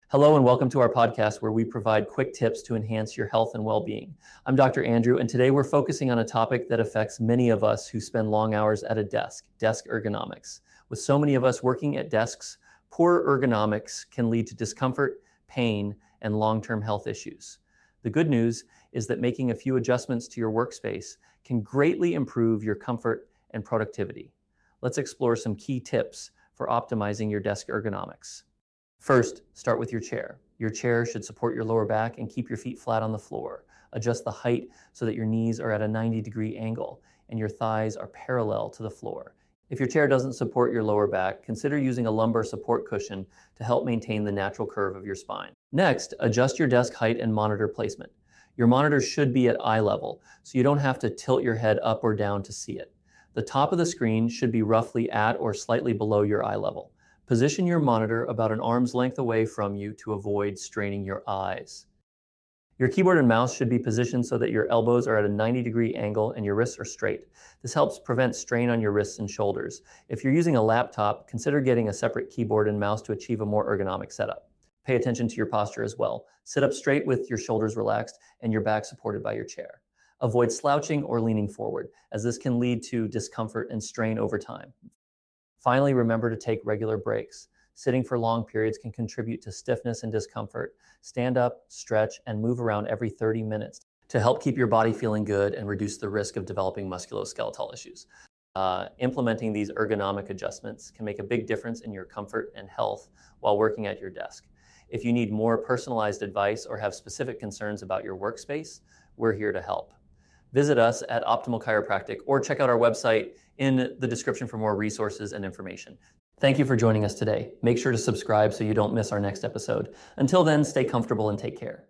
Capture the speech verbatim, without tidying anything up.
Hello and welcome to our podcast where we provide quick tips to enhance your health and well-being. I'm Doctor Andrew, and today we're focusing on a topic that affects many of us who spend long hours at a desk, desk ergonomics. With so many of us working at desks, poor ergonomics can lead to discomfort, pain, and long-term health issues. The good news is that making a few adjustments to your workspace can greatly improve your comfort and productivity. Let's explore some key tips for optimizing your desk ergonomics. First, start with your chair. Your chair should support your lower back and keep your feet flat on the floor. Adjust the height so that your knees are at a ninety degree angle and your thighs are parallel to the floor. If your chair doesn't support your lower back, consider using a lumbar support cushion to help maintain the natural curve of your spine. Next, adjust your desk height and monitor placement. Your monitor should be at eye level, so you don't have to tilt your head up or down to see it. The top of the screen should be roughly at or slightly below your eye level. Position your monitor about an arm's length away from you to avoid straining your eyes. Your keyboard and mouse should be positioned so that your elbows are at a ninety degree angle and your wrists are straight. This helps prevent strain on your wrists and shoulders. If you're using a laptop, consider getting a separate keyboard and mouse to achieve a more ergonomic setup. Pay attention to your posture as well. Sit up straight with your shoulders relaxed and your back supported by your chair. Avoid slouching or leaning forward, as this can lead to discomfort and strain over time. Finally, remember to take regular breaks. Sitting for long periods can contribute to stiffness and discomfort. Stand up, stretch, and move around every thirty minutes to help keep your body feeling good and reduce the risk of developing musculoskeletal issues. Uh, implementing these ergonomic adjustments can make a big difference in your comfort and health while working at your desk. If you need more personalized advice or have specific concerns about your workspace, we're here to help. Visit us at Optimal Chiropractic or check out our website in the description for more resources and information. Thank you for joining us today. Make sure to subscribe so you don't miss our next episode. Until then, stay comfortable and take care.